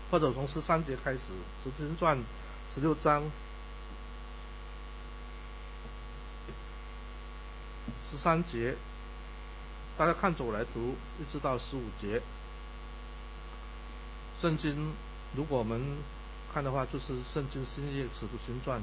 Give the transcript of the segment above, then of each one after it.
或者从13节开始，使徒行传16章13节，大家看着我来读，一直到15节。圣经如果我们看的话，就是圣经新约使徒行传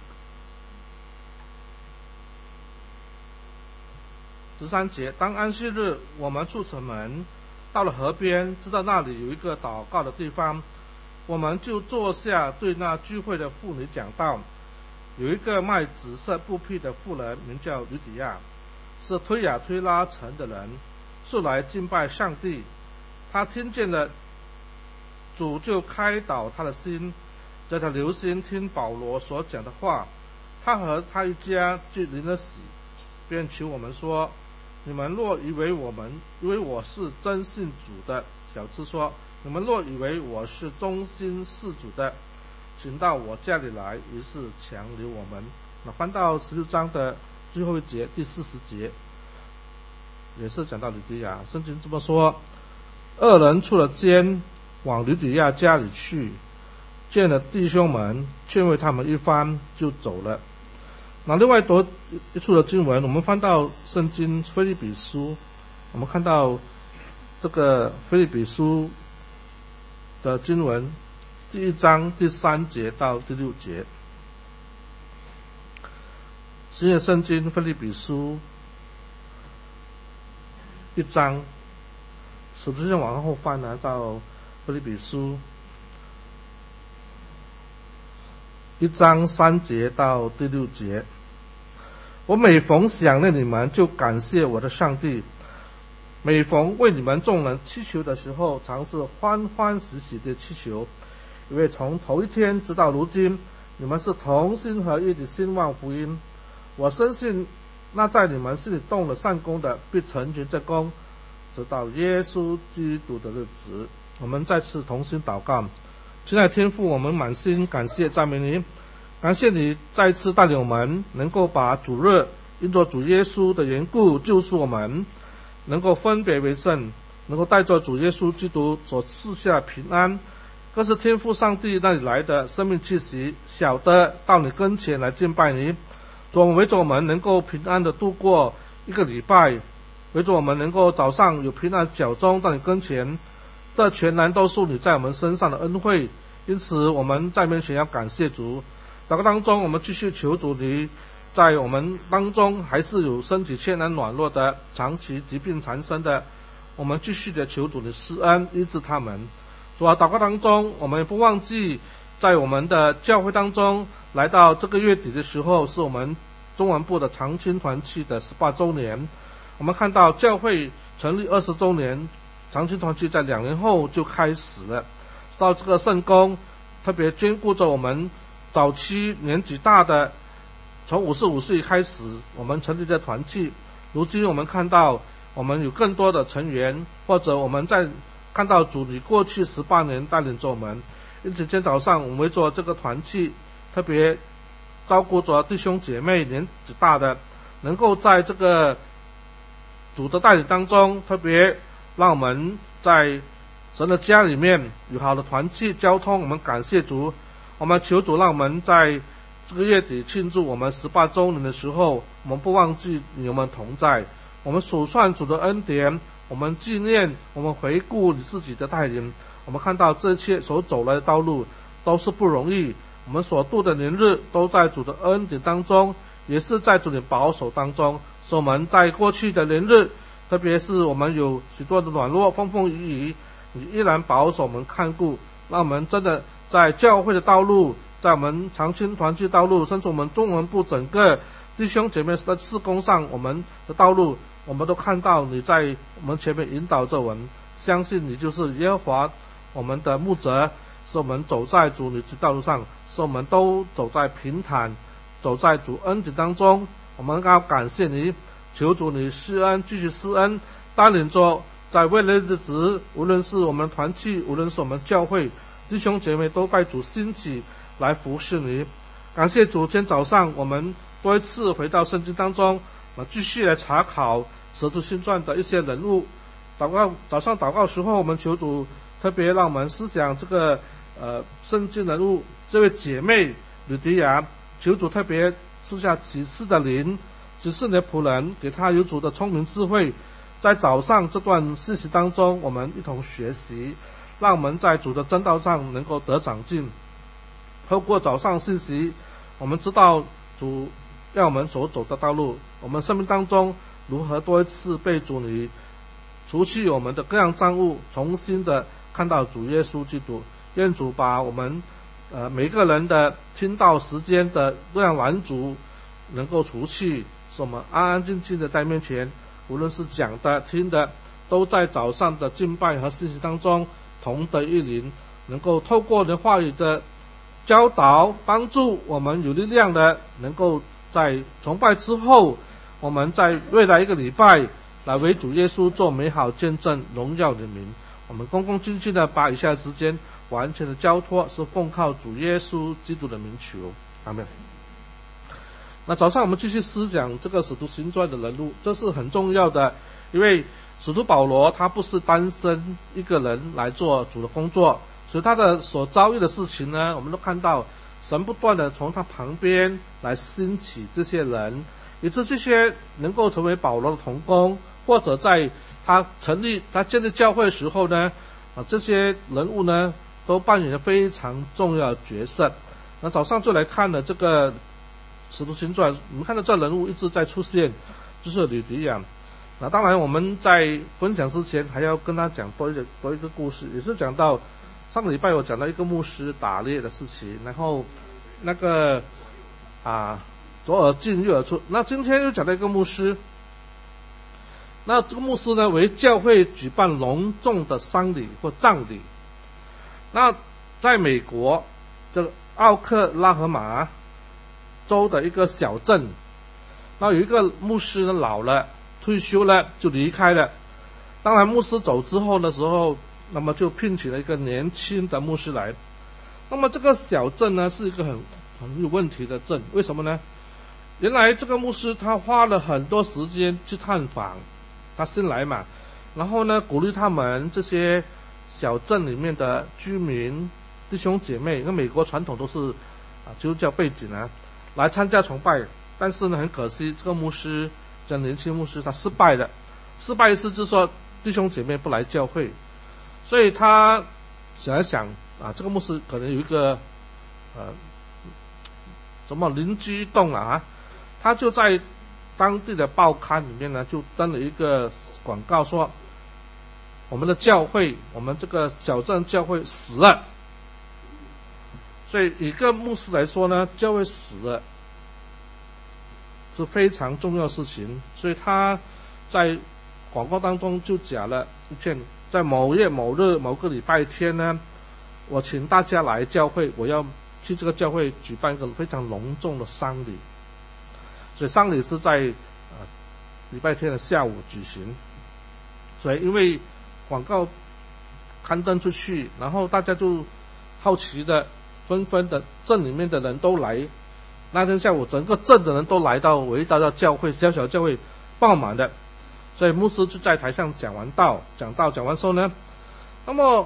13节。当安息日，我们出城门，到了河边，知道那里有一个祷告的地方，我们就坐下，对那聚会的妇女讲道。有一个卖紫色布匹的妇人，名叫吕底亚，是推雅推拉城的人，素来敬拜上帝。他听见了主，就开导他的心，叫他留心听保罗所讲的话。他和他一家就临了死，便求我们说：你们若以为我是真信主的，小字说，你们若以为我是忠心事主的，请到我家里来。于是强留我们。翻到16章的最后一节，第40节，也是讲到吕底亚。圣经这么说：二人出了监，往吕底亚家里去，见了弟兄们，劝慰他们一番，就走了。另外读一处的经文，我们翻到圣经腓立比书，我们看到这个腓立比书的经文第1章第3节到第6节。新约圣经腓立比书1章，使徒行传往后翻到腓立比书1章3节到第6节。我每逢想念你们，就感谢我的上帝。每逢为你们众人祈求的时候，常是欢欢喜喜的祈求，因为从头一天直到如今，你们是同心合意的兴旺福音。我深信那在你们心里动了善功的，必成全这功，直到耶稣基督的日子。我们再次同心祷告。亲爱的天父，我们满心感谢赞美你，感谢你再次带领我们，能够把主日因着主耶稣的缘故救赎我们，能够分别为圣，能够带着主耶稣基督所赐下平安，更是天父上帝那里来的生命气息，晓得到你跟前来敬拜你。主，为着我们能够平安的度过一个礼拜，为着我们能够早上有平安脚踪到你跟前，这全然都是你在我们身上的恩惠。因此我们在面前要感谢主。祷告当中，我们继续求主你在我们当中还是有身体欠安软弱的，长期疾病缠身的，我们继续的求主你施恩医治他们。主啊，祷告当中我们也不忘记，在我们的教会当中，来到这个月底的时候，是我们中文部的长青团契的18周年。我们看到教会成立20周年，长青团契在2年后就开始了。到这个圣工特别眷顾着我们早期年纪大的，从55岁开始我们成立这团契，如今我们看到我们有更多的成员，或者我们在看到主你过去18年带领着我们。因此今天早上我们为着这个团契特别照顾着弟兄姐妹年纪大的，能够在这个主的带领当中，特别让我们在神的家里面有好的团契交通。我们感谢主，我们求主让我们在这个月底庆祝我们18周年的时候，我们不忘记与我们同在，我们数算主的恩典，我们纪念，我们回顾你自己的带领。我们看到这一切所走来的道路都是不容易，我们所度的年日都在主的恩典当中，也是在主的保守当中，使我们在过去的年日，特别是我们有许多的软弱风风雨雨，你依然保守我们看顾，让我们真的在教会的道路，在我们长青团契道路，甚至我们中文部整个弟兄姐妹在事工上我们的道路，我们都看到你在我们前面引导着我们，相信你就是耶和华我们的牧者，使我们走在主你之道路上，使我们都走在平坦，走在主恩典当中。我们要感谢你，求主你施恩，继续施恩，带领着在未来的日子，无论是我们团契，无论是我们教会弟兄姐妹，都拜主兴起来服侍你。感谢主，今天早上我们多一次回到圣经当中，继续来查考使徒行传的一些人物。早上祷告的时候，我们求主特别让我们思想这个圣经人物这位姐妹吕迪亚，求主特别赐下启示的灵，启示你的仆人，给他有主的聪明智慧，在早上这段信息当中，我们一同学习，让我们在主的真道上能够得长进。透过早上信息，我们知道主要我们所走的道路，我们生命当中如何多一次被主你除去我们的各样障物，重新的看到主耶稣基督。愿主把我们每个人的听到时间的各样拦阻能够除去，使我们安安静静的在面前，无论是讲的听的，都在早上的敬拜和信息当中同得一灵，能够透过你的话语的教导，帮助我们有力量的能够在崇拜之后，我们在未来一个礼拜来为主耶稣做美好见证，荣耀你的名。我们恭恭敬敬的把以下的时间完全的交托，是奉靠主耶稣基督的名求，阿们。那早上我们继续思想这个使徒行传的人物，这是很重要的，因为使徒保罗他不是单身一个人来做主的工作，所以他的所遭遇的事情呢，我们都看到神不断的从他旁边来兴起这些人，以致这些能够成为保罗的同工，或者在他建立教会的时候呢，这些人物呢都扮演了非常重要的角色。那早上就来看了这个使徒行传，我们看到这人物一直在出现，就是吕迪亚。那当然我们在分享之前还要跟他讲多一个故事，也是讲到上个礼拜我讲到一个牧师打猎的事情，然后那个左耳进右耳出。那今天又讲到一个牧师，那这个牧师呢为教会举办隆重的丧礼或葬礼。那在美国这个奥克拉荷马州的一个小镇，那有一个牧师呢老了退休了就离开了。当然牧师走之后的时候，那么就聘请了一个年轻的牧师来。那么这个小镇呢是一个很有问题的镇，为什么呢？原来这个牧师他花了很多时间去探访他新来嘛，然后呢鼓励他们这些小镇里面的居民弟兄姐妹，因为美国传统都是基督教背景来参加崇拜。但是呢很可惜，这个牧师这年轻牧师他失败了。失败意思就是说弟兄姐妹不来教会，所以他想一想这个牧师可能有一个什么灵机一动他就在当地的报刊里面呢就登了一个广告，说我们的教会，我们这个小镇教会死了。所以一个牧师来说呢，教会死了是非常重要的事情，所以他在广告当中就讲了一件，在某月某日某个礼拜天呢，我请大家来教会，我要去这个教会举办一个非常隆重的丧礼。所以丧礼是在礼拜天的下午举行。所以因为广告刊登出去，然后大家就好奇的纷纷的镇里面的人都来，那天下午整个镇的人都来到围绕到教会，小小教会爆满的。所以牧师就在台上讲完之后呢，那么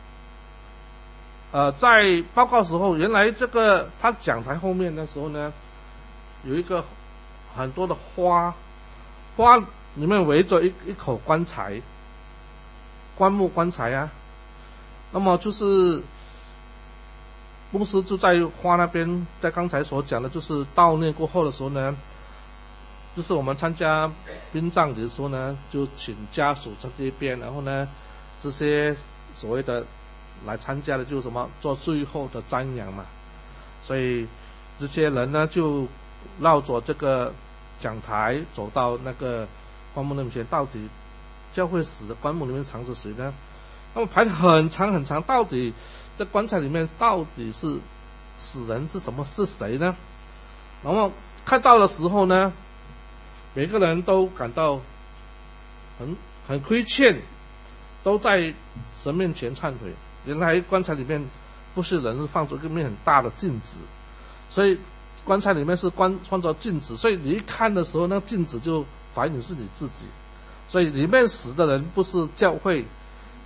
在报告时候，原来这个他讲台后面的时候呢，有一个很多的花里面围着一口棺材，棺木棺材那么就是牧师就在花那边，在刚才所讲的就是悼念过后的时候呢，就是我们参加殡葬礼的时候呢，就请家属在这边，然后呢这些所谓的来参加的就是什么做最后的瞻仰嘛。所以这些人呢就绕着这个讲台走到那个棺木那边前，到底教会死的棺木里面藏着谁呢？那么排得很长很长，到底这棺材里面到底是死人是什么，是谁呢？然后看到的时候呢，每个人都感到很亏欠，都在神面前忏悔。原来棺材里面不是人，是放着一面很大的镜子，所以棺材里面是放着镜子，所以你一看的时候，那镜子就反映是你自己。所以里面死的人不是教会，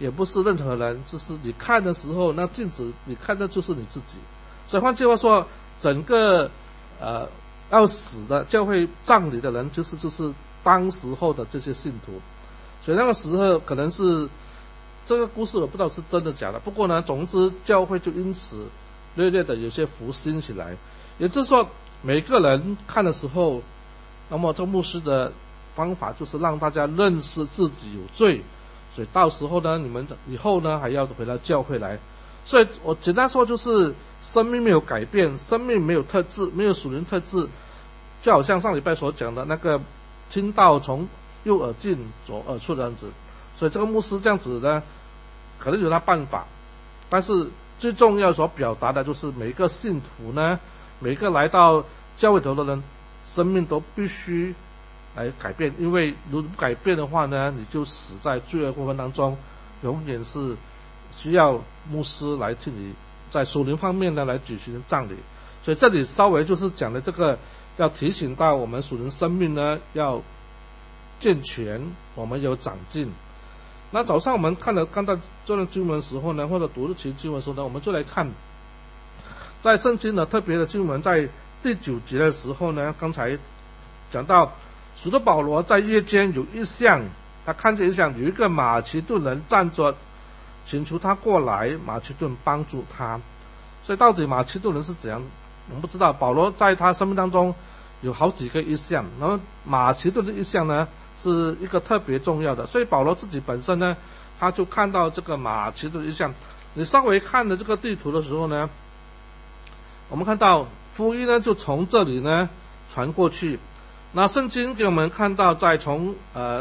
也不是任何人，就是你看的时候，那镜子你看的就是你自己。所以换句话说，整个要死的教会葬礼的人，就是当时候的这些信徒。所以那个时候可能是这个故事我不知道是真的假的，不过呢，总之教会就因此略略的有些复兴起来。也就是说，每个人看的时候，那么这牧师的方法就是让大家认识自己有罪，所以到时候呢，你们以后呢还要回到教会来。所以我简单说，就是生命没有改变，生命没有特质，没有属灵特质，就好像上礼拜所讲的那个听到从右耳进左耳出的样子。所以这个牧师这样子呢，可能有他办法，但是最重要所表达的就是每一个信徒呢，每一个来到教会头的人，生命都必须来改变，因为如果不改变的话呢，你就死在罪恶过程当中，永远是需要牧师来替你在属灵方面呢来举行葬礼。所以这里稍微就是讲的这个，要提醒到我们属灵生命呢要健全，我们有长进。那早上我们看到这段经文的时候呢，或者读日期经文的时候呢，我们就来看在圣经的特别的经文，在第9节的时候呢，刚才讲到使徒保罗在夜间有异象，他看见异象，有一个马其顿人站着，请求他过来，马其顿帮助他。所以到底马其顿人是怎样，我们不知道。保罗在他生命当中有好几个异象，然后马其顿的异象呢是一个特别重要的，所以保罗自己本身呢，他就看到这个马其顿的异象。你稍微看了这个地图的时候呢，我们看到福音呢就从这里呢传过去。那圣经给我们看到，在从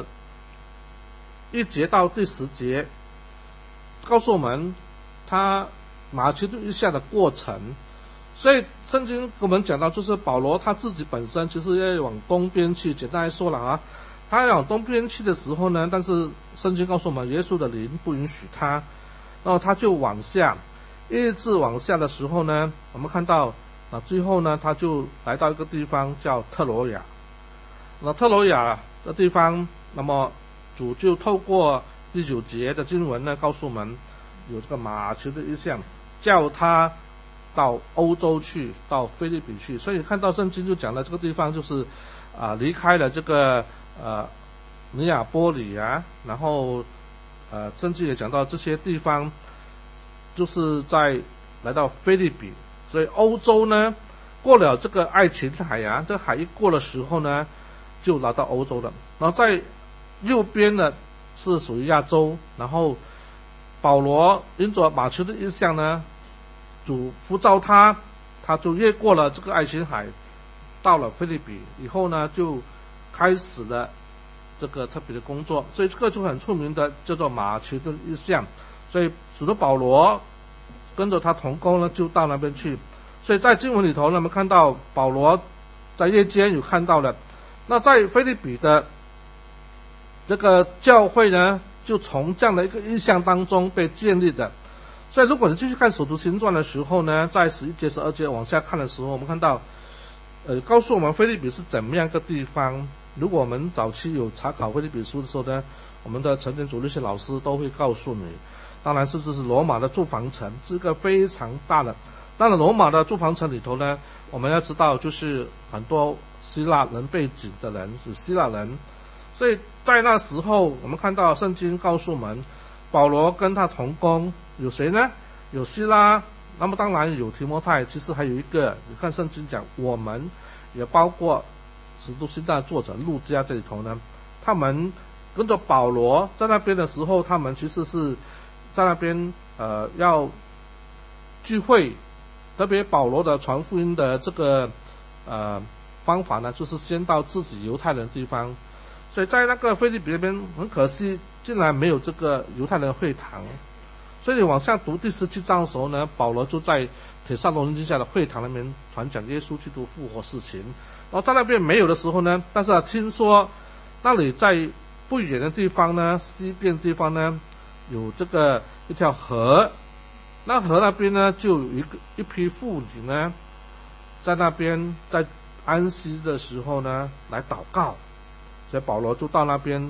1节到第10节，告诉我们他马其顿异象的过程。所以圣经给我们讲到，就是保罗他自己本身其实要往东边去，简单来说了啊，他要往东边去的时候呢，但是圣经告诉我们，耶稣的灵不允许他，然后他就往下，一直往下的时候呢，我们看到最后呢，他就来到一个地方叫特罗亚。那特罗亚的地方，那么主就透过第9节的经文呢，告诉我们有这个马其顿异象，叫他到欧洲去，到腓立比去。所以看到圣经就讲了这个地方就是离开了这个尼亚波里啊，然后圣经也讲到这些地方就是在来到腓立比。所以欧洲呢，过了这个爱琴海啊，这个海一过的时候呢，就来到欧洲了。然后在右边呢是属于亚洲，然后保罗因着马其顿异象呢，主呼召他就越过了这个爱琴海，到了腓立比以后呢，就开始了这个特别的工作。所以这个就很出名的叫做马其顿异象。所以使徒保罗跟着他同工呢，就到那边去。所以在经文里头呢，我们看到保罗在夜间有看到了。那在腓立比的这个教会呢，就从这样的一个异象当中被建立的。所以如果你继续看使徒行传的时候呢，在11节12节往下看的时候，我们看到告诉我们腓立比是怎么样一个地方。如果我们早期有查考腓立比书的时候呢，我们的陈天主律师老师都会告诉你，当然是这是罗马的住房城，是一个非常大的。当然罗马的住房城里头呢，我们要知道就是很多希腊人背景的人，是希腊人。所以在那时候我们看到圣经告诉我们，保罗跟他同工有谁呢？有希拉，那么当然有提摩太，其实还有一个，你看圣经讲我们也包括使徒行传作者路加这里头呢，他们跟着保罗在那边的时候，他们其实是在那边要聚会。特别保罗的传福音的这个方法呢，就是先到自己犹太人的地方。所以在那个腓立比那边很可惜，竟然没有这个犹太人会堂。所以你往下读第17章的时候呢，保罗就在帖撒罗尼迦的会堂那边传讲耶稣基督复活事情。然后在那边没有的时候呢，但是听说那里在不远的地方呢，西边地方呢，有这个一条河。那河那边呢，就有一批妇女呢，在那边在安息的时候呢来祷告。所以保罗就到那边，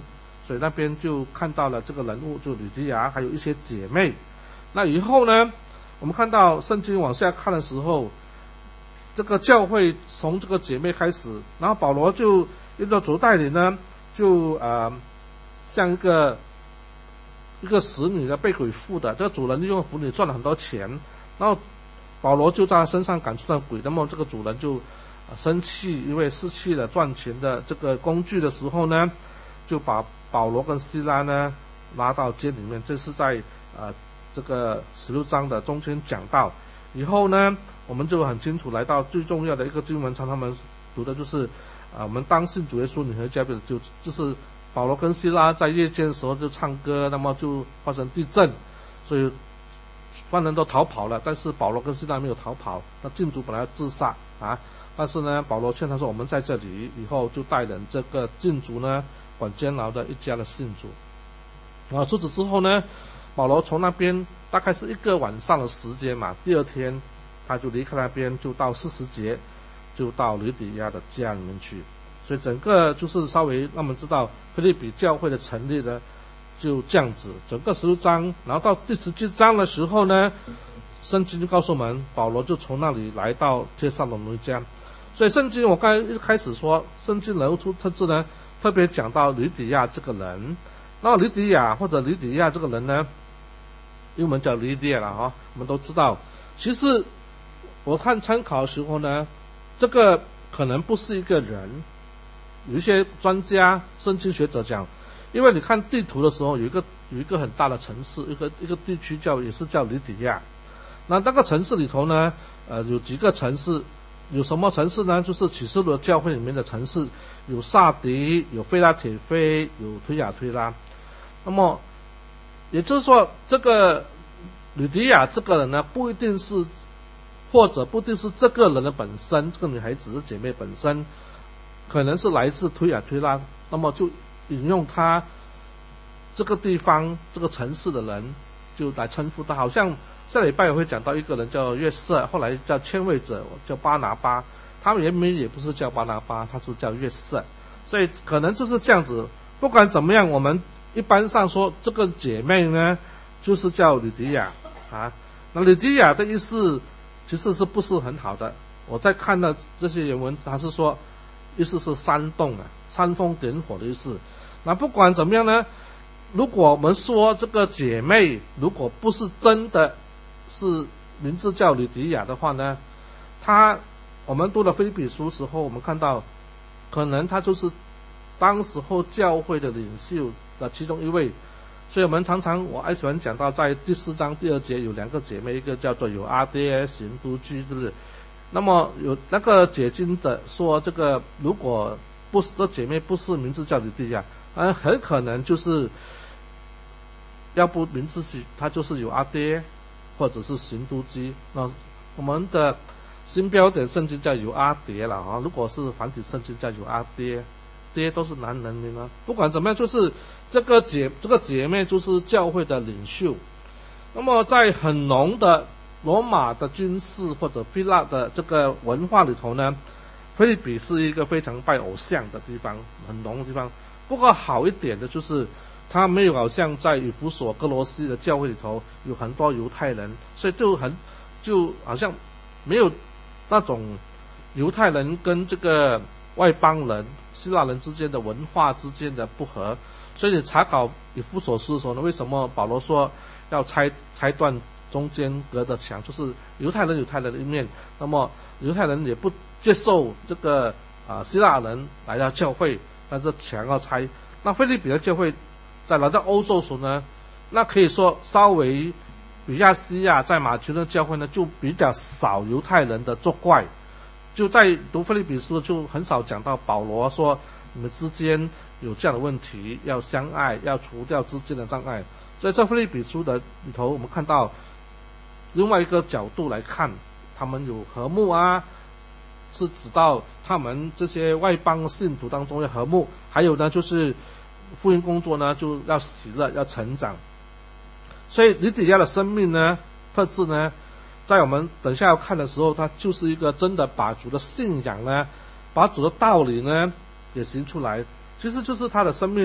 所以那边就看到了这个人物，就吕底亚还有一些姐妹。那以后呢，我们看到圣经往下看的时候，这个教会从这个姐妹开始，然后保罗就依照主带领呢，就像一个使女的被鬼附的，这个主人利用妇女赚了很多钱，然后保罗就在他身上赶出了鬼，那么这个主人就生气，因为失去了赚钱的这个工具的时候呢，就把保罗跟希拉呢拉到监里面。这是在这个16章的中间讲到。以后呢，我们就很清楚来到最重要的一个经文，常常们读的就是我们当信主耶稣女和加倍的，就是保罗跟希拉在夜间的时候就唱歌，那么就发生地震，所以犯人都逃跑了，但是保罗跟希拉没有逃跑。那禁足本来要自杀但是呢，保罗劝他说，我们在这里，以后就带领这个禁足呢管监牢的一家的信主。然后除此之后呢，保罗从那边大概是一个晚上的时间嘛，第二天他就离开那边，就到40节，就到吕底亚的家里面去。所以整个就是稍微让我们知道腓立比教会的成立呢，就这样子。整个16章，然后到第17章的时候呢，圣经就告诉我们，保罗就从那里来到帖撒罗尼迦。所以圣经我刚才一开始说，圣经人物特质呢，特别讲到吕底亚这个人。那吕底亚或者吕底亚这个人呢，英文叫吕底亚了我们都知道。其实我看参考的时候呢，这个可能不是一个人。有一些专家、圣经学者讲，因为你看地图的时候，有一个很大的城市，一个地区也是叫吕底亚。那个城市里头呢，有几个城市，有什么城市呢？就是启示录教会里面的城市，有撒狄，有腓拉铁非，有推雅推拉。那么也就是说，这个吕底亚这个人呢，不一定是，或者不一定是这个人的本身，这个女孩子的姐妹本身，可能是来自推雅推拉，那么就引用他这个地方这个城市的人，就来称呼他。好像下礼拜也会讲到一个人叫约瑟，后来叫迁位者叫巴拿巴，他们原名也不是叫巴拿巴，他是叫约瑟。所以可能就是这样子。不管怎么样，我们一般上说这个姐妹呢，就是叫吕底亚那吕底亚的意思其实是不是很好的？我在看到这些原文，他是说意思是煽动煽风点火的意思。那不管怎么样呢，如果我们说这个姐妹如果不是真的是名字叫吕底亚的话呢，我们读了腓立比书时候，我们看到可能她就是当时候教会的领袖的其中一位。所以我们我爱喜欢讲到在第4章第2节有2个姐妹，一个叫做有阿爹行都居，是不是？那么有那个解经者说，这个如果不是这姐妹不是名字叫吕底亚，很可能就是要不名字她就是有阿爹，或者是行都居。那我们的新标点圣经叫有阿爹了如果是繁体圣经叫有阿爹，爹都是男人名不管怎么样，就是这个姐妹就是教会的领袖。那么在很浓的罗马的军事或者希腊的这个文化里头呢，腓立比是一个非常拜偶像的地方，很浓的地方。不过好一点的就是他没有好像在以弗所、哥罗西的教会里头有很多犹太人，所以就好像没有那种犹太人跟这个外邦人希腊人之间的文化之间的不合。所以你查考以弗所书的时候呢，为什么保罗说要拆断中间隔的墙，就是犹太人的一面，那么犹太人也不接受这个希腊人来到教会，但是墙要拆。那腓立比的教会在来到欧洲时呢，那可以说稍微比亚西亚在马其顿教会呢就比较少犹太人的作怪。就在读腓立比书就很少讲到保罗说你们之间有这样的问题，要相爱，要除掉之间的障碍。所以在腓立比书的里头，我们看到另外一个角度来看，他们有和睦是指到他们这些外邦信徒当中要和睦，还有呢就是福音工作呢就要喜乐，要成长。所以吕底亚的生命呢特质呢，在我们等下要看的时候，他就是一个真的把主的信仰呢，把主的道理呢也行出来。其实就是他的生命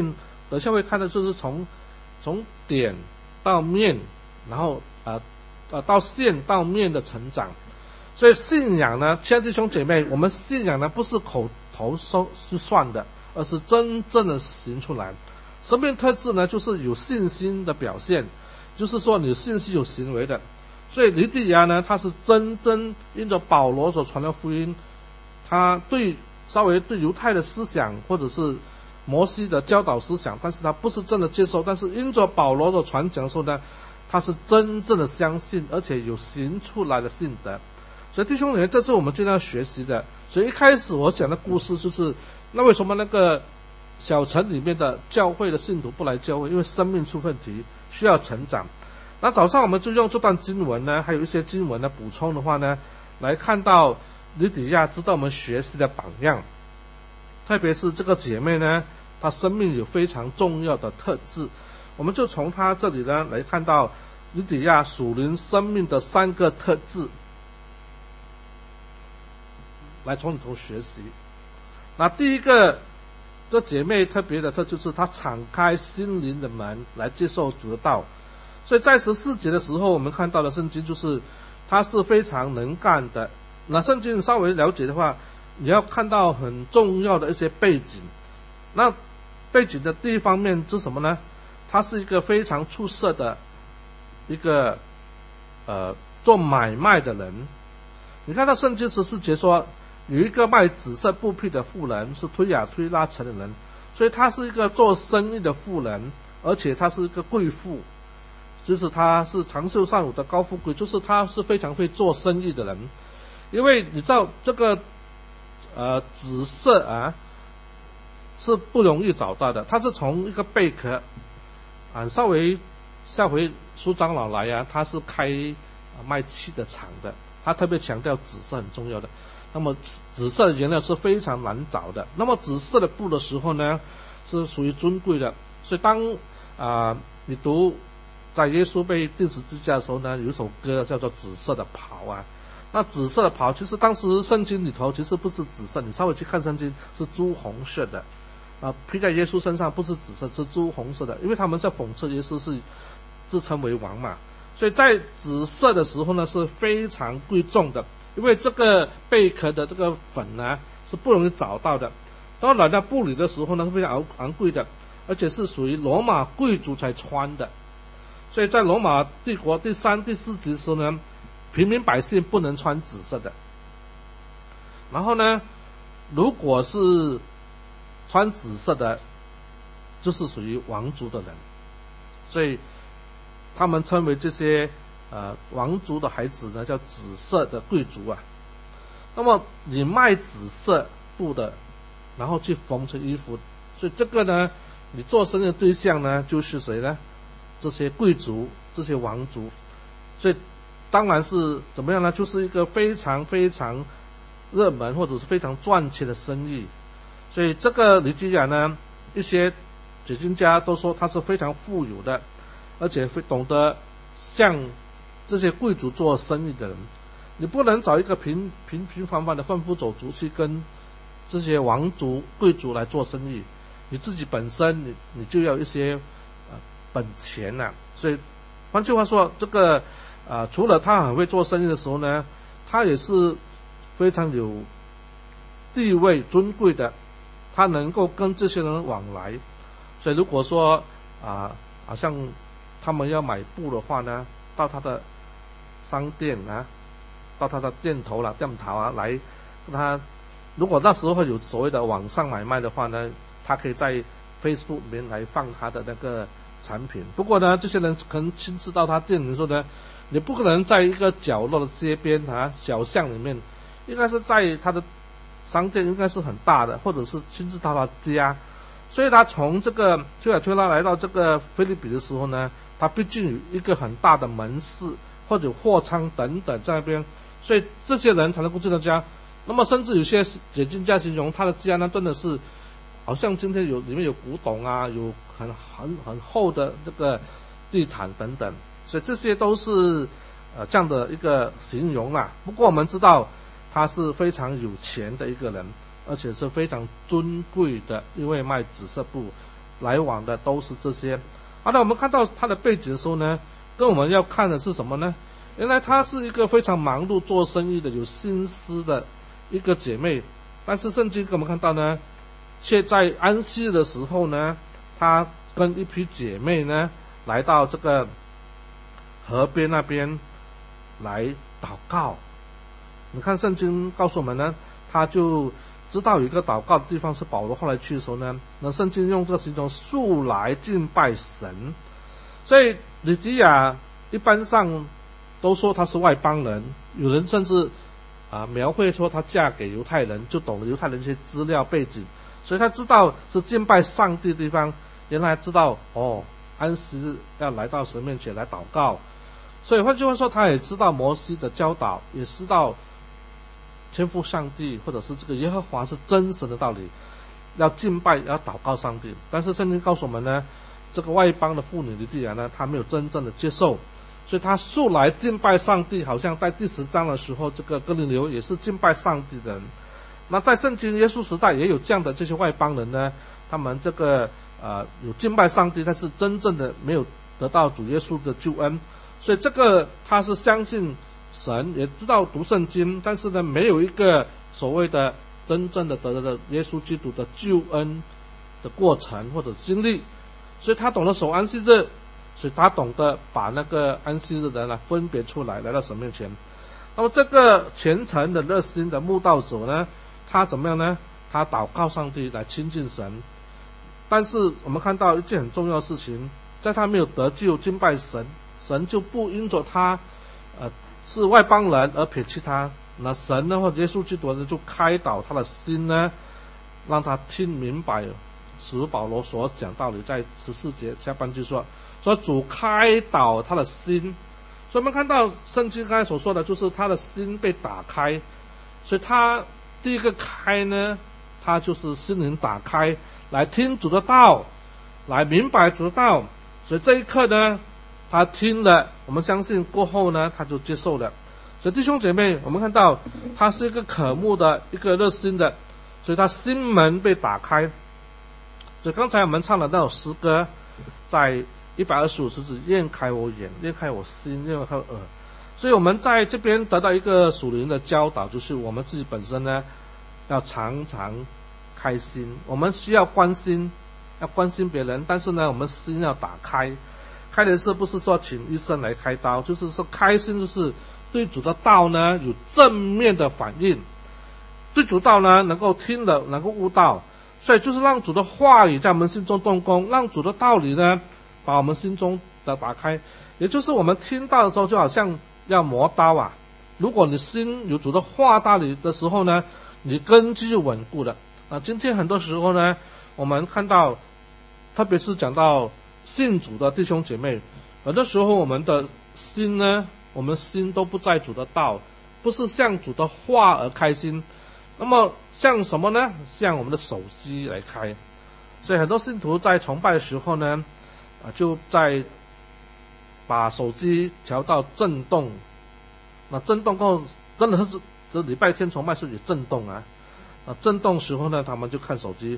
等下会看的就是从点到面，然后到线到面的成长。所以信仰呢，亲爱的弟兄姐妹，我们信仰呢不是口头说是算的，而是真正的行出来。生命特质呢，就是有信心的表现，就是说你信心有行为的。所以尼底亚呢，他是真正因着保罗所传的福音，他稍微对犹太的思想或者是摩西的教导思想，但是他不是真的接受，但是因着保罗的传讲说呢，他是真正的相信，而且有行出来的信德。所以弟兄们，这是我们今天要学习的。所以一开始我讲的故事就是，那为什么那个小城里面的教会的信徒不来教会？因为生命出问题，需要成长。那早上我们就用这段经文呢，还有一些经文的补充的话呢，来看到尼底亚值得我们学习的榜样。特别是这个姐妹呢，她生命有非常重要的特质，我们就从她这里呢来看到尼底亚属灵生命的3个特质，来从里头学习。那第一个，这姐妹特别的特质就是她敞开心灵的门来接受主的道。所以在14节的时候，我们看到的圣经就是她是非常能干的。那圣经稍微了解的话，你要看到很重要的一些背景。那背景的第一方面是什么呢？她是一个非常出色的一个做买卖的人。你看到圣经14节说，有一个卖紫色布匹的妇人是推雅推拉城的人，所以她是一个做生意的妇人，而且她是一个贵妇，就是她是长袖善舞的高富贵，就是她是非常会做生意的人。因为你知道这个紫色是不容易找到的，它是从一个贝壳稍微下回苏长老来他是开卖漆的厂的，他特别强调紫色很重要的。那么紫色的原料是非常难找的，那么紫色的布的时候呢，是属于尊贵的。所以当你读在耶稣被钉十字架的时候呢，有一首歌叫做紫色的袍那紫色的袍其实当时圣经里头其实不是紫色，你稍微去看圣经是朱红色的披在耶稣身上不是紫色，是朱红色的，因为他们在讽刺耶稣是自称为王嘛。所以在紫色的时候呢是非常贵重的，因为这个贝壳的这个粉呢是不容易找到的。当来到布里的时候呢是非常昂贵的，而且是属于罗马贵族才穿的。所以在罗马帝国第3、第4级的时候呢，平民百姓不能穿紫色的。然后呢，如果是穿紫色的，就是属于王族的人，所以他们称为这些王族的孩子呢叫紫色的贵族那么你卖紫色布的，然后去缝成衣服，所以这个呢，你做生意的对象呢就是谁呢？这些贵族，这些王族。所以当然是怎么样呢？就是一个非常非常热门或者是非常赚钱的生意。所以这个尼底亚呢，一些解经家都说他是非常富有的，而且会懂得向这些贵族做生意的人。你不能找一个平凡的贩夫走卒去跟这些王族贵族来做生意，你自己本身你就要一些本钱所以换句话说，这个除了他很会做生意的时候呢，他也是非常有地位尊贵的，他能够跟这些人往来。所以如果说好像他们要买布的话呢，到他的商店到他的店头来跟他，如果那时候有所谓的网上买卖的话呢，他可以在 Facebook 里面来放他的那个产品。不过呢，这些人可能亲自到他店里的时候呢，你不可能在一个角落的街边小巷里面，应该是在他的商店应该是很大的，或者是亲自到他家。所以他从这个推雅推拉来到这个腓立比的时候呢，他毕竟有一个很大的门市或者货仓等等在那边，所以这些人才能够进到家。那么甚至有些解经家形容他的家呢，真的是好像今天里面有古董有很厚的这个地毯等等，所以这些都是这样的一个形容不过我们知道他是非常有钱的一个人，而且是非常尊贵的，因为卖紫色布来往的都是这些。好的，我们看到他的背景的时候呢，跟我们要看的是什么呢？原来她是一个非常忙碌做生意的有心思的一个姐妹，但是圣经给我们看到呢，却在安息日的时候呢，她跟一批姐妹呢来到这个河边那边来祷告。你看圣经告诉我们呢，他就知道有一个祷告的地方是保罗后来去的时候呢，那圣经用这个形容素来敬拜神。所以吕底亚一般上都说她是外邦人，有人甚至描绘说她嫁给犹太人，就懂了犹太人一些资料背景，所以她知道是敬拜上帝的地方，原来知道安息日要来到神面前来祷告。所以换句话说，她也知道摩西的教导，也知道天父上帝或者是这个耶和华是真神的道理，要敬拜要祷告上帝。但是圣经告诉我们呢，这个外邦的妇女吕底亚呢，她没有真正的接受，所以她素来敬拜上帝，好像在第10章的时候，这个哥尼流也是敬拜上帝的人。那在圣经耶稣时代也有这样的这些外邦人呢，他们这个有敬拜上帝，但是真正的没有得到主耶稣的救恩。所以这个他是相信神，也知道读圣经，但是呢没有一个所谓的真正的得到耶稣基督的救恩的过程或者经历。所以他懂得守安息日，所以他懂得把那个安息日的人分别出来，来到神面前。那么这个虔诚的热心的慕道者呢，他怎么样呢？他祷告上帝来亲近神。但是我们看到一件很重要的事情，在他没有得救敬拜神，神就不因着他是外邦人而撇弃他。那神呢，或者耶稣基督呢，就开导他的心呢，让他听明白使保罗所讲道理，在14节下半句说主开导他的心。所以我们看到圣经刚才所说的，就是他的心被打开。所以他第一个开呢，他就是心灵打开，来听主的道，来明白主的道。所以这一刻呢，他听了，我们相信过后呢，他就接受了。所以弟兄姐妹，我们看到他是一个渴慕的，一个热心的，所以他心门被打开。所以刚才我们唱的那首诗歌，在125节是验开我眼，验开我心，验开我耳。所以我们在这边得到一个属灵的教导，就是我们自己本身呢，要常常开心。我们需要关心别人，但是呢，我们心要打开。开的是不是说请医生来开刀，就是说开心就是对主的道呢有正面的反应，对主道呢能够听了能够悟道。所以就是让主的话语在我们心中动工，让主的道理呢把我们心中的打开。也就是我们听到的时候，就好像要磨刀如果你心有主的话道理的时候呢，你根基就稳固了。今天很多时候呢，我们看到特别是讲到信主的弟兄姐妹，很多时候我们的心呢，我们心都不在主的道，不是向主的话而开心。那么像什么呢？像我们的手机来开。所以很多信徒在崇拜的时候呢，就在把手机调到震动。那震动后真的是这礼拜天崇拜是有震动震动时候呢，他们就看手机。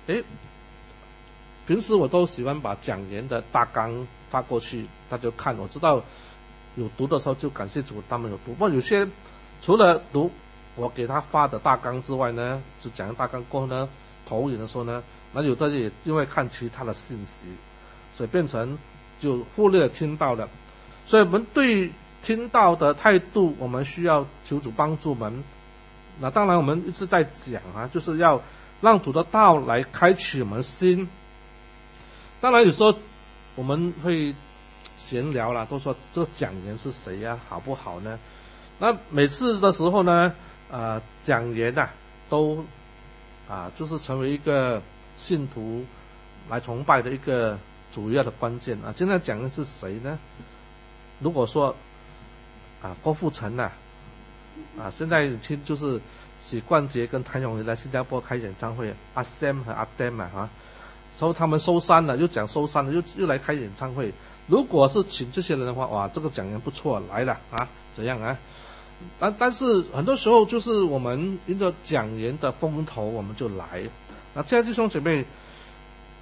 平时我都喜欢把讲员的大纲发过去，他就看，我知道有读的时候就感谢主他们有读。不过有些除了读我给他发的大纲之外呢，就讲大纲过后呢，投影的时候呢，那有的也因为看其他的信息，所以变成就忽略了听到了。所以我们对听到的态度，我们需要求主帮助我们。那当然我们一直在讲就是要让主的道来开启我们心。当然有时候我们会闲聊啦，都说这个讲员是谁好不好呢？那每次的时候呢，讲员都就是成为一个信徒来崇拜的一个主要的关键今天讲的是谁呢？如果说郭富城现在就是许冠杰跟谭咏麟来新加坡开演唱会，阿 Sam 和阿 Dan 所以他们收山了，又讲收山了，又来开演唱会。如果是请这些人的话，哇，这个讲员不错，来了怎样但是很多时候就是我们因着讲员的风头，我们就来。那亲爱的弟兄姐妹，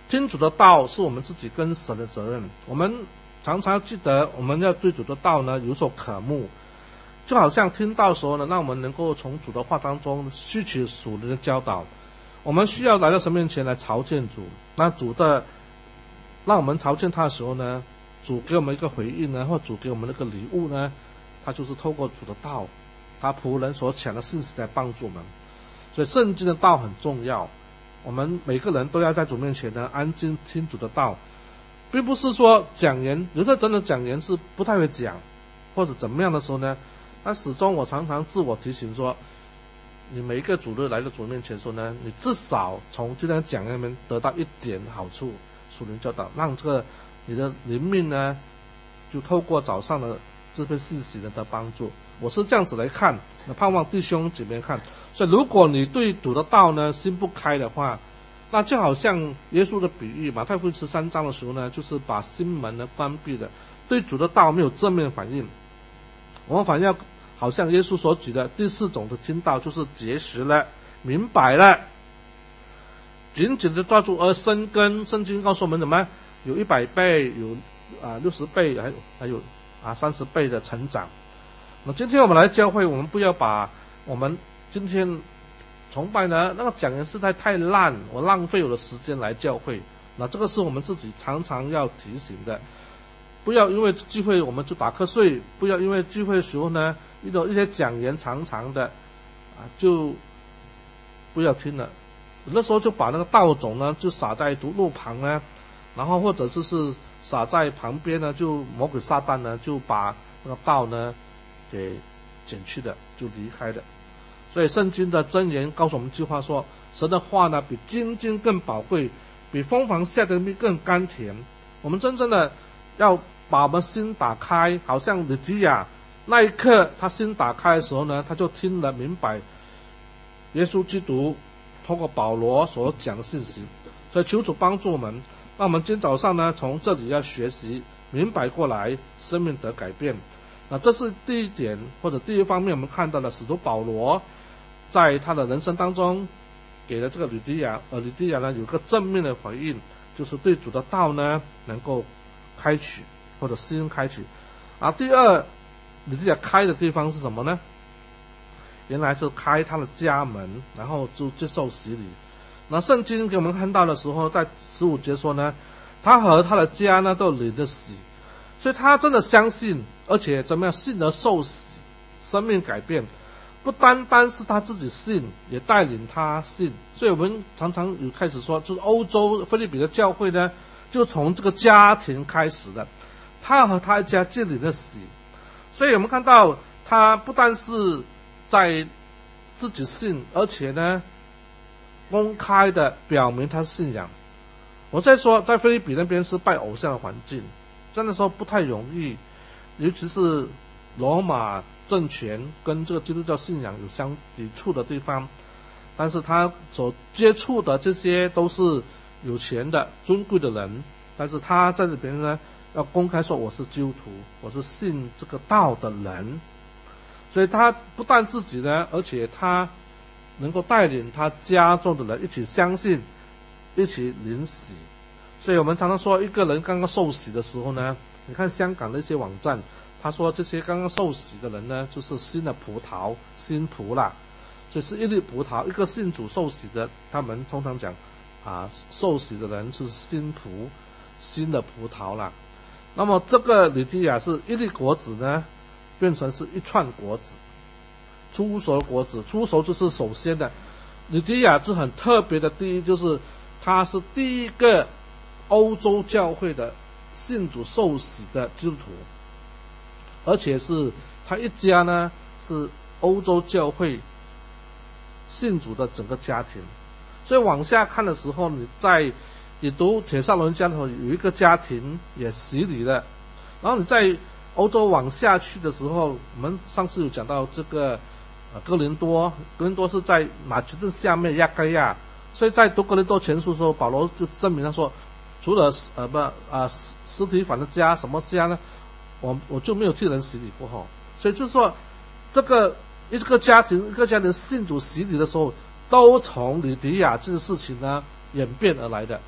听主的道是我们自己跟神的责任。我们常常记得，我们要对主的道呢有所渴慕，就好像听到的时候呢，让我们能够从主的话当中吸取属灵的教导。我们需要来到神面前来朝见主，那主的让我们朝见他的时候呢，主给我们一个回应呢，或主给我们那个礼物呢，他就是透过主的道，他仆人所讲的信息来帮助我们。所以圣经的道很重要，我们每个人都要在主面前呢安静听主的道，并不是说讲言，有的真的讲言是不太会讲或者怎么样的时候呢，那始终我常常自我提醒说，你每一个主日来到主面前说呢，你至少从今天讲言里面得到一点好处，属灵教导，让这个你的灵命呢就透过早上的这份信息的帮助。我是这样子来看，那盼望弟兄姐妹看。所以如果你对主的道呢心不开的话，那就好像耶稣的比喻，马太福音13章的时候呢，就是把心门呢关闭了，对主的道没有正面反应。我们反要好像耶稣所举的第4种的听道，就是结实了，明白了，紧紧的抓住而生根。圣经告诉我们什么？有100倍，有60倍，还有30倍的成长。那今天我们来教会，我们不要把我们今天崇拜呢那个讲员实在太烂，我浪费我的时间来教会。那这个是我们自己常常要提醒的，不要因为聚会我们就打瞌睡，不要因为聚会的时候呢遇到一些讲员长的就不要听了。有的时候就把那个道种呢就撒在路旁呢，然后或者是撒在旁边呢，就魔鬼撒旦呢就把那个道呢给剪去的，就离开的。所以圣经的箴言告诉我们一句话说，神的话呢比金金更宝贵，比蜂房下的蜜更甘甜。我们真正的要把我们心打开，好像以利亚那一刻他心打开的时候呢，他就听了明白耶稣基督通过保罗所讲的信息。所以求主帮助我们，让我们今天早上呢从这里要学习明白过来，生命得改变。那这是第一点，或者第一方面，我们看到了使徒保罗在他的人生当中给了这个吕底亚，吕底亚呢有个正面的回应，就是对主的道呢能够开启，或者心开启。第二，吕底亚开的地方是什么呢？原来是开他的家门，然后就接受洗礼。那圣经给我们看到的时候，在15节说呢，他和他的家呢都领着洗，所以他真的相信，而且怎么样，信而受洗，生命改变。不单单是他自己信，也带领他信。所以我们常常有开始说，就是欧洲腓立比的教会呢，就从这个家庭开始的，他和他一家建立了洗。所以我们看到他不但是在自己信，而且呢公开的表明他信仰。我在说，在腓立比那边是拜偶像的环境，真的说不太容易，尤其是罗马政权跟这个基督教信仰有相抵触的地方，但是他所接触的这些都是有钱的尊贵的人，但是他在这边呢要公开说我是基督徒，我是信这个道的人。所以他不但自己呢，而且他能够带领他家中的人一起相信，一起领洗。所以我们常常说，一个人刚刚受洗的时候呢，你看香港的一些网站，他说这些刚刚受洗的人呢，就是新的葡萄，新葡啦，所以是一粒葡萄。一个信主受洗的，他们通常讲受洗的人就是新葡，新的葡萄啦。那么这个吕底亚是一粒果子呢，变成是一串果子，初熟的果子。初熟就是首先的。吕底亚是很特别的，第一就是他是第一个欧洲教会的信主受洗的基督徒，而且是他一家呢是欧洲教会信主的整个家庭。所以往下看的时候，你读帖撒罗尼迦的时候，有一个家庭也洗礼了。然后你在欧洲往下去的时候，我们上次有讲到这个哥林多是在马其顿下面亚该亚，所以在读哥林多前书的时候，保罗就证明他说，除了司提反的家，什么家呢？我就没有替人洗礼过哈。所以就是说，一个家庭信主洗礼的时候，都从吕底亚这个事情呢演变而来的。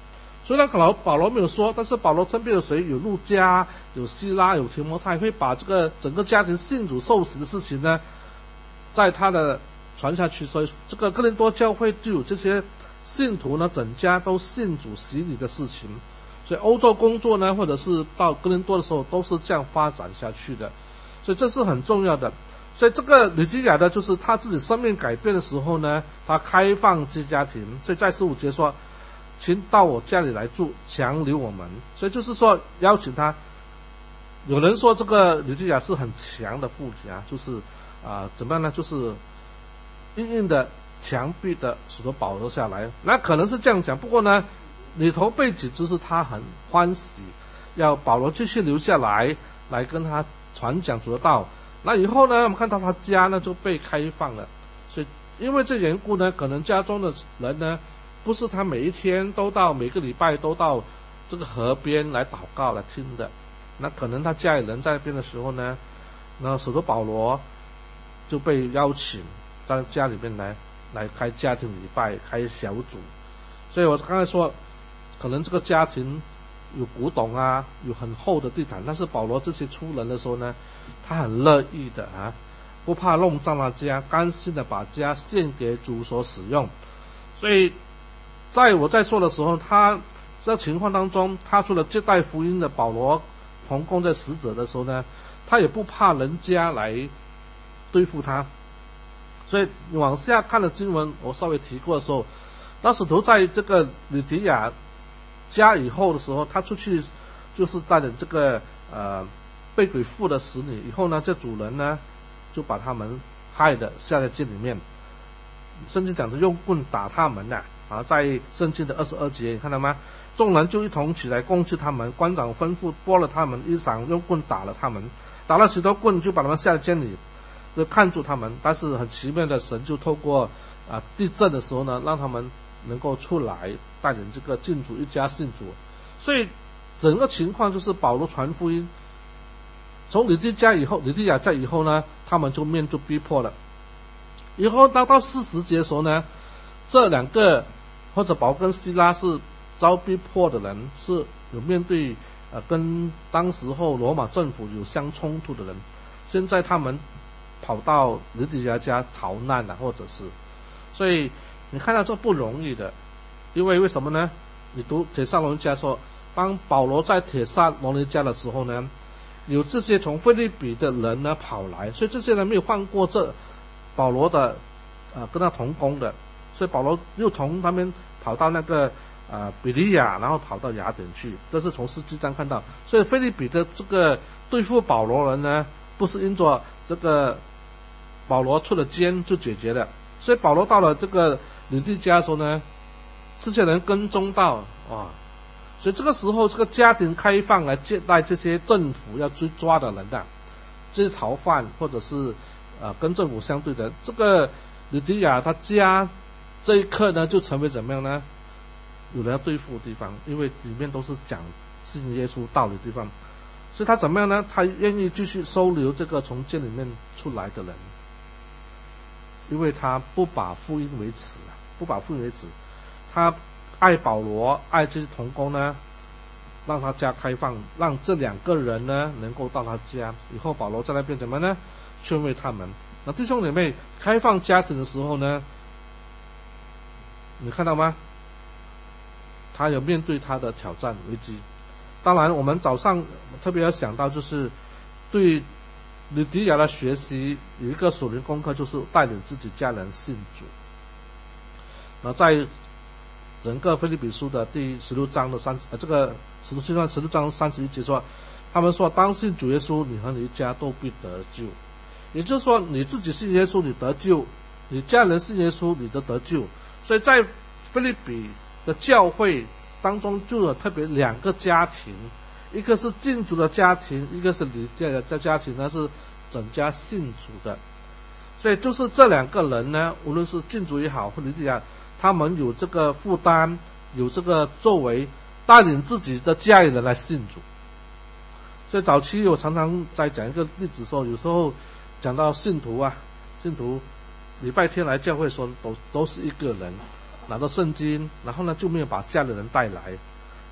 虽然保罗没有说，但是保罗身边有谁？有路加，有希拉，有提摩太，会把这个整个家庭信主受洗的事情呢，在他的传下去，所以这个哥林多教会就有这些信徒呢，整家都信主洗礼的事情。所以欧洲工作呢，或者是到哥林多的时候，都是这样发展下去的。所以这是很重要的。所以这个吕底亚的，就是他自己生命改变的时候呢，他开放基家庭。所以在15节说，请到我家里来住，强留我们。所以就是说邀请他。有人说这个吕底亚是很强的妇女啊，就是怎么样呢？就是硬硬的墙壁的使得保罗下来。那可能是这样讲，不过呢，里头背景就是他很欢喜，要保罗继续留下来跟他传讲主的道。那以后呢，我们看到他家呢就被开放了。所以因为这缘故呢，可能家中的人呢，不是他每个礼拜都到这个河边来祷告来听的。那可能他家里人在那边的时候呢，那使徒保罗就被邀请到家里面来开家庭礼拜，开小组。所以我刚才说，可能这个家庭有古董啊，有很厚的地毯，但是保罗这些出人的时候呢，他很乐意的不怕弄脏了家，甘心的把家献给主所使用。所以在我在说的时候，他这情况当中，他除了接待福音的保罗同工在使者的时候呢，他也不怕人家来对付他。所以往下看的经文我稍微提过的时候，那使徒在这个吕底亚家以后的时候，他出去就是带着这个被鬼附的使女以后呢，这主人呢就把他们害的下在监里面。圣经讲的用棍打他们在圣经的22节，你看到吗？众人就一同起来攻击他们，官长吩咐剥了他们衣裳，用棍打了他们，打了许多棍，就把他们下在监里，就看住他们。但是很奇妙的，神就透过地震的时候呢，让他们能够出来，带领这个进主一家信主。所以整个情况就是保罗传福音，从吕底亚家以后呢，他们就面对逼迫了。以后到40节的时候呢，这两个或者保罗跟希拉是遭逼迫的人，是有面对跟当时候罗马政府有相冲突的人，现在他们跑到吕底亚家逃难了，或者是，所以你看到这不容易的。因为什么呢？你读帖撒罗尼迦说，当保罗在帖撒罗尼迦的时候呢，有这些从腓立比的人呢跑来，所以这些人没有放过这保罗的跟他同工的，所以保罗又从那边跑到那个比利亚，然后跑到雅典去，这是从诗记上看到。所以腓立比的这个对付保罗人呢，不是因着这个保罗出了监就解决了。所以保罗到了这个吕底家的时候呢，这些人跟踪到所以这个时候这个家庭开放来接待这些政府要追抓的人这些逃犯或者是跟政府相对的。这个吕底亚他家这一刻呢，就成为怎么样呢？有人要对付的地方，因为里面都是讲信耶稣道理的地方，所以他怎么样呢？他愿意继续收留这个从监里面出来的人，因为他不把福音为耻，他爱保罗，爱这些同工呢，让他家开放，让这两个人呢能够到他家。以后保罗在那边怎么呢？劝慰他们。那弟兄姐妹，开放家庭的时候呢，你看到吗？他有面对他的挑战危机。当然我们早上特别要想到，就是对吕底亚的学习有一个属灵功课，就是带领自己家人信主。那在整个腓立比书的第16章的这个使徒行传16章31节说，他们说当信主耶稣，你和你一家都必得救。也就是说，你自己信耶稣你得救，你家人信耶稣你就得救。所以在腓立比的教会当中就有特别两个家庭，一个是信主的家庭，一个是吕底亚的家庭呢，是整家信主的。所以就是这两个人呢，无论是信主也好或吕底亚，他们有这个负担，有这个作为，带领自己的家里人来信主。所以早期我常常在讲一个例子说，有时候讲到信徒礼拜天来教会的时候都是一个人拿着圣经，然后呢就没有把家里人带来。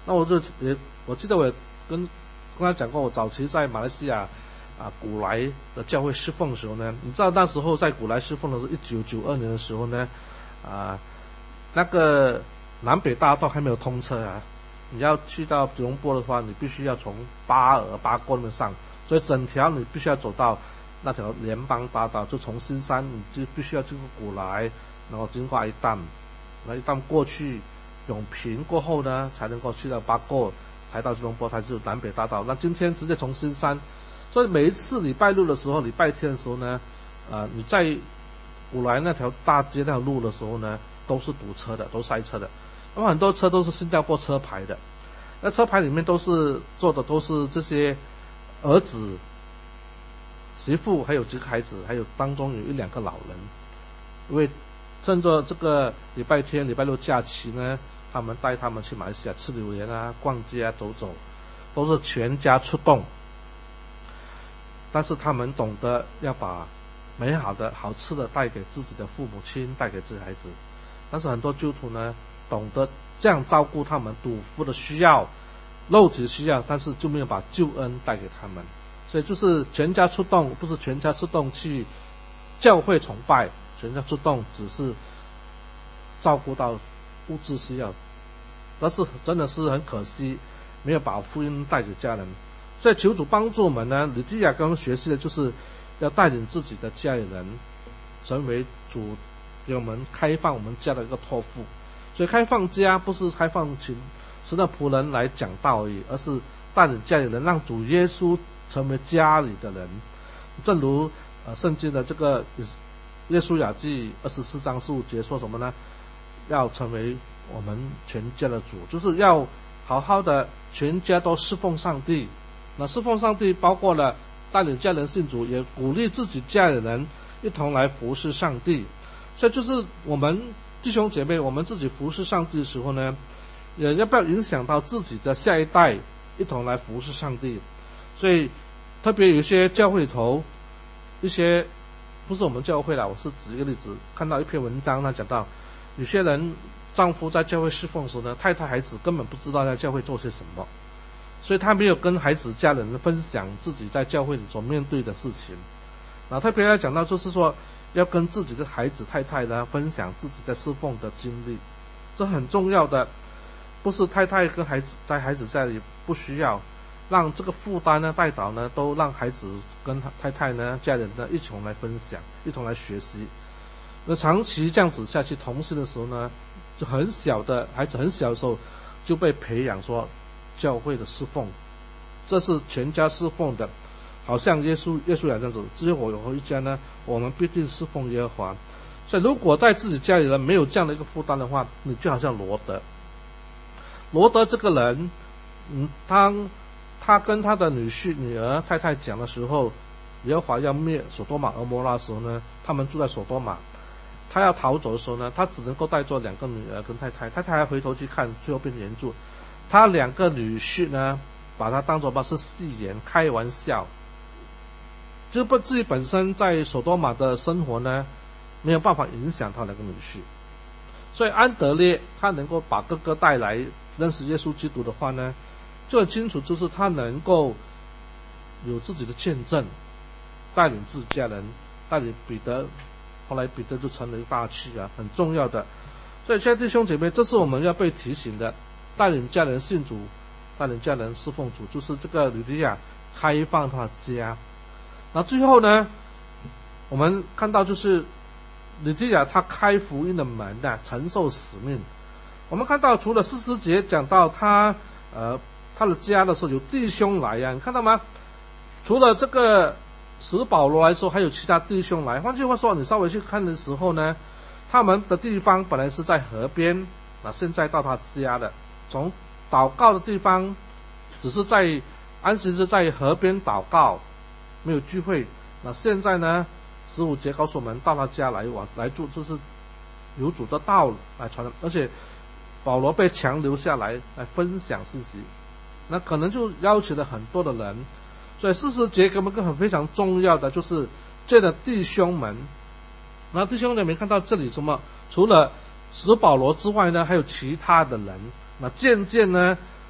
那我记得我也跟他讲过，我早期在马来西亚古来的教会侍奉的时候呢，你知道那时候在古来侍奉的是1992年的时候呢，那个南北大道还没有通车啊，你要去到吉隆坡的话，你必须要从巴哥那边上，所以整条你必须要走到那条联邦大道，就从新山你就必须要经过古来，然后经过一旦过去永平过后呢，才能够去到巴哥，才到吉隆坡，才是南北大道。那今天直接从新山，所以每一次礼拜六的时候、礼拜天的时候呢，你在古来那条大街那条路的时候呢，都是堵车的，都塞车的。那么很多车都是新加坡车牌的，那车牌里面都是坐的都是这些儿子、媳妇，还有几个孩子，还有当中有1-2个老人，因为趁着这个礼拜天、礼拜六假期呢，他们带他们去马来西亚吃榴莲啊、逛街啊、走走，都是全家出动。但是他们懂得要把美好的、好吃的带给自己的父母亲，带给自己的孩子。但是很多基督徒呢，懂得这样照顾他们肚腹的需要、肉体的需要，但是就没有把救恩带给他们。所以就是全家出动，不是全家出动去教会崇拜，全家出动只是照顾到物质需要，但是真的是很可惜，没有把福音带给家人。所以求主帮助我们呢，李蒂亚刚刚学习的就是要带领自己的家里人成为主给我们开放我们家的一个托付。所以开放家不是开放群神的仆人来讲道而已，而是带领家里人，让主耶稣成为家里的人。正如圣经的这个约书亚记24章15节说什么呢？要成为我们全家的主，就是要好好的全家都侍奉上帝。那侍奉上帝包括了带领家人信主，也鼓励自己家里人一同来服侍上帝。所以就是我们弟兄姐妹，我们自己服侍上帝的时候呢，也要不要影响到自己的下一代一同来服侍上帝。所以特别有些教会里头，一些不是我们教会啦，我是举一个例子，看到一篇文章，他讲到有些人丈夫在教会侍奉的时候呢，太太孩子根本不知道在教会做些什么，所以他没有跟孩子家人分享自己在教会里所面对的事情。然后特别要讲到就是说，要跟自己的孩子太太呢分享自己在侍奉的经历，这很重要的。不是太太跟孩子在孩子家里不需要，让这个负担呢带导呢，都让孩子跟太太呢家人呢一同来分享，一同来学习。那长期这样子下去，同事的时候呢，就很小的孩子很小的时候就被培养说教会的侍奉，这是全家侍奉的，好像耶稣亚这样子，只有我和一家呢，我们必定侍奉耶和华。所以如果在自己家里人没有这样的一个负担的话，你就好像罗德这个人，当他跟他的女儿太太讲的时候，耶和华要灭所多玛俄摩拉的时候呢，他们住在所多玛，他要逃走的时候呢，他只能够带着2个女儿跟太太还回头去看，最后被连住。他2个女婿呢，把他当作是戏言开玩笑，就不至于本身在所多玛的生活呢，没有办法影响他2个女婿。所以安德烈他能够把哥哥带来认识耶稣基督的话呢，就很清楚，就是他能够有自己的见证，带领自己家人，带领彼得，后来彼得就成了一个大器很重要的。所以现在弟兄姐妹，这是我们要被提醒的，带领家人信主，带领家人侍奉主，就是这个吕底亚开放他的家。那最后呢，我们看到就是吕底亚他开福音的门承受使命。我们看到除了40节讲到他的家的时候有弟兄来你看到吗？除了这个使徒保罗来说，还有其他弟兄来。换句话说，你稍微去看的时候呢，他们的地方本来是在河边，现在到他家了。从祷告的地方只是在安息日在河边祷告，没有聚会。那现在呢，15节告诉我们到他家来住，就是有主的道来传，而且保罗被强留下来分享信息，那可能就邀请了很多的人。所以40节给我们一个非常重要的，就是这的弟兄们。那弟兄们没看到这里什么？除了使徒保罗之外呢，还有其他的人。那渐渐呢，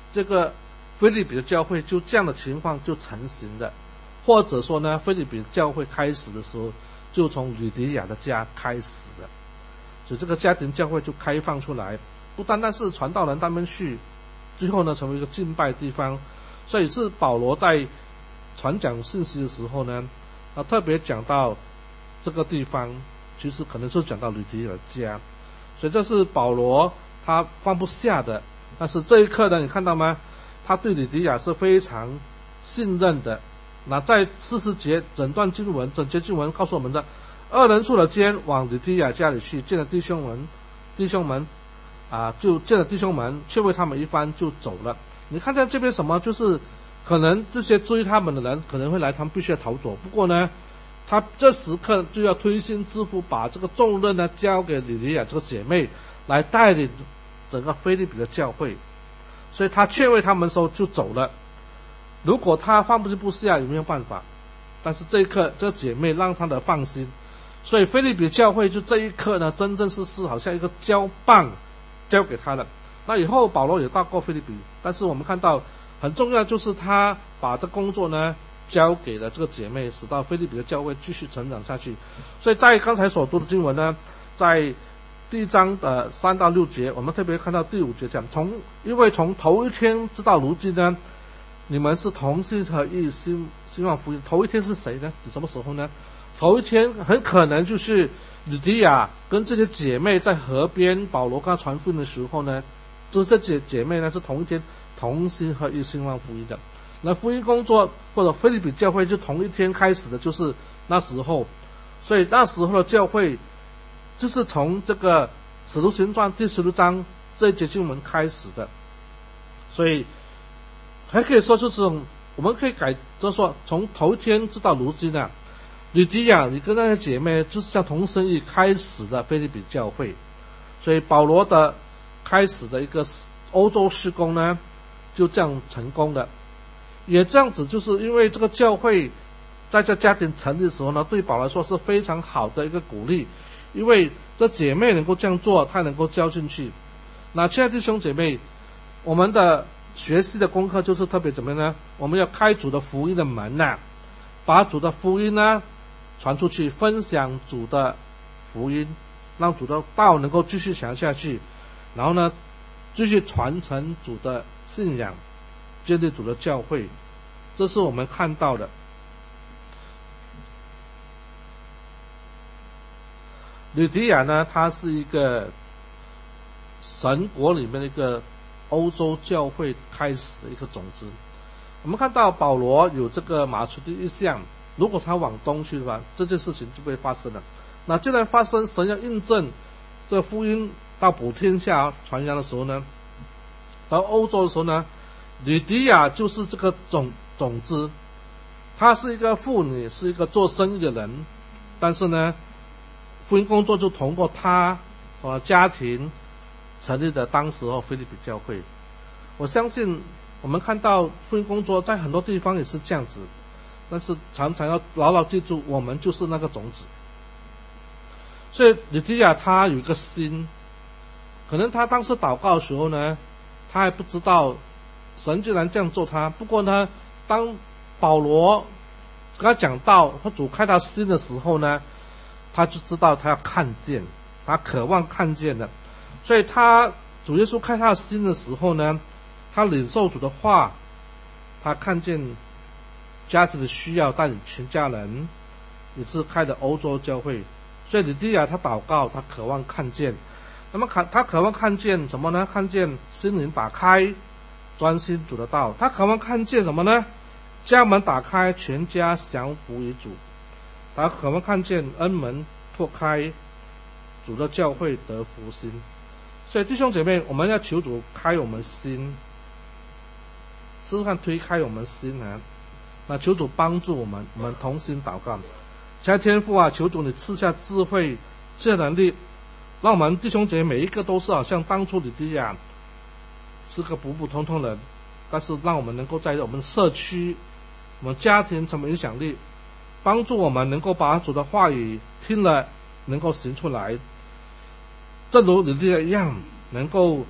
这个腓立比的教会就这样的情况就成型的，或者说呢，腓立比教会开始的时候就从吕底亚的家开始的，所以这个家庭教会就开放出来，不单单是传道人他们去，最后呢成为一个敬拜地方。所以是保罗在传讲信息的时候呢，特别讲到这个地方，其实可能是讲到吕底亚的家，所以这是保罗他放不下的。但是这一刻呢，你看到吗？他对吕底亚是非常信任的。那在40节整节经文告诉我们的，二人出了监，往吕底亚家里去，见了弟兄们就见了弟兄们，劝慰他们一番，就走了。你看见这边什么？就是可能这些追他们的人可能会来，他们必须要逃走。不过呢，他这时刻就要推心置腹，把这个重任呢交给吕底亚这个姐妹来带领整个腓立比的教会。所以他劝慰他们的时候就走了。如果他放不下，有没有办法？但是这一刻，这个姐妹让他的放心，所以腓立比教会就这一刻呢，真正是好像一个交棒交给他了。那以后保罗也到过腓立比，但是我们看到很重要就是他把这工作呢交给了这个姐妹，使到腓立比的教会继续成长下去。所以在刚才所读的经文呢，在第1章的3到6节，我们特别看到第5节讲，因为从头一天直到如今呢，你们是同心合意，希望福音。头一天是谁呢？什么时候呢？头一天很可能就是吕底亚跟这些姐妹在河边，保罗跟他传福音的时候呢，就是这姐妹呢是同一天同心合意兴旺福音的。那福音工作或者腓立比教会就同一天开始的，就是那时候。所以那时候的教会就是从这个使徒行传第16章这一节经文开始的。所以还可以说就是我们可以就是说从头一天直到如今啊，吕底亚你跟那些姐妹就是像同生意开始的腓立比教会。所以保罗的开始的一个欧洲事工呢就这样成功的。也这样子，就是因为这个教会在这家庭成立的时候呢，对保罗来说是非常好的一个鼓励，因为这姐妹能够这样做，她能够交进去。那亲爱的弟兄姐妹，我们的学习的功课就是特别怎么样呢？我们要开主的福音的门啊，把主的福音呢传出去，分享主的福音，让主的道能够继续传下去，然后呢继续传承主的信仰，建立主的教会。这是我们看到的。吕底亚呢，他是一个神国里面的一个欧洲教会开始的一个种子。我们看到保罗有这个马其顿意向，如果他往东去的话，这件事情就会发生了。那既然发生，神要印证这福音到普天下传扬的时候呢，到欧洲的时候呢，吕底亚就是这个种子。她是一个妇女，是一个做生意的人，但是呢福音工作就通过她家庭成立的当时候腓立比教会。我相信我们看到福音工作在很多地方也是这样子，但是常常要牢牢记住，我们就是那个种子。所以吕底亚他有一个心，可能他当时祷告的时候呢，他还不知道神竟然这样做他。不过呢，当保罗跟他讲道，他主开他心的时候呢，他就知道他要看见，他渴望看见的。所以他主耶稣开他的心的时候呢，他领受主的话，他看见家庭的需要，带领全家人，也是开的欧洲教会。所以吕底亚他祷告，他渴望看见。那么他渴望看见什么呢？看见心灵打开，专心主的道。他渴望看见什么呢？家门打开，全家降服于主。他渴望看见恩门拓开，主的教会得福心。所以弟兄姐妹，我们要求主开我们心，试试看推开我们心啊。那求主帮助我们同心祷告。亲爱的天父啊，求主你赐下智慧，赐下能力，让我们弟兄姐妹每一个都是好像当初吕底亚是个普普通通人，但是让我们能够在我们社区、我们家庭成为影响力，帮助我们能够把主的话语听了能够行出来，正如吕底亚一样，能够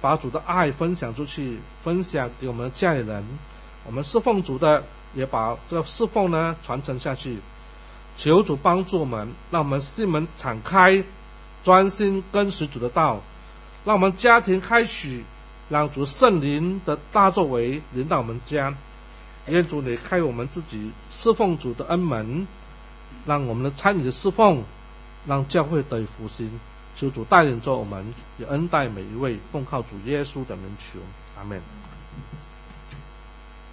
把主的爱分享出去，分享给我们的家里人。我们侍奉主的也把这个侍奉呢传承下去。求主帮助我们，让我们心门敞开，专心跟随主的道，让我们家庭开许，让主圣灵的大作为临到我们家。愿主你开我们自己侍奉主的恩门，让我们的参与的侍奉，让教会得以复兴。求主带领着我们，也恩待每一位，奉靠主耶稣的名求，阿们。